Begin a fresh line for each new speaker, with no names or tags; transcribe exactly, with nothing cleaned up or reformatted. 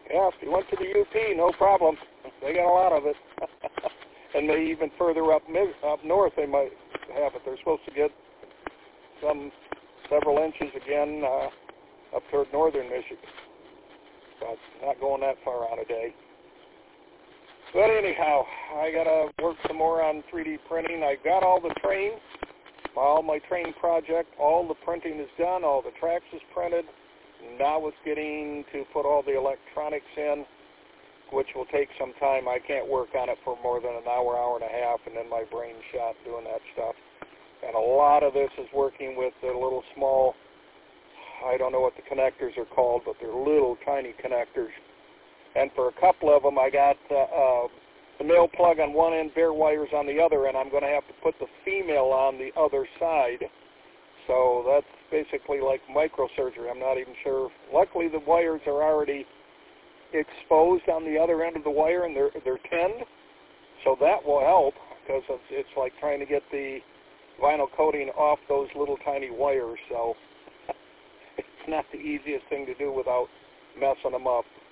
Yeah, if you went to the U P, no problem. They got a lot of it. And maybe even further up mid, up north they might have it. They're supposed to get some several inches again uh, up toward northern Michigan. But not going that far out a day. But anyhow, I got to work some more on three D printing. I got all the train, all my train project, all the printing is done, all the tracks is printed. Now it's getting to put all the electronics in, which will take some time. I can't work on it for more than an hour, hour and a half, and then my brain's shot doing that stuff. And a lot of this is working with the little small, I don't know what the connectors are called, but they're little tiny connectors. And for a couple of them, I got uh, uh, the male plug on one end, bare wires on the other, and I'm going to have to put the female on the other side. So that's basically like microsurgery. I'm not even sure. Luckily, the wires are already exposed on the other end of the wire, and they're they're tinned, so that will help because it's, it's like trying to get the vinyl coating off those little tiny wires. So it's not the easiest thing to do without messing them up.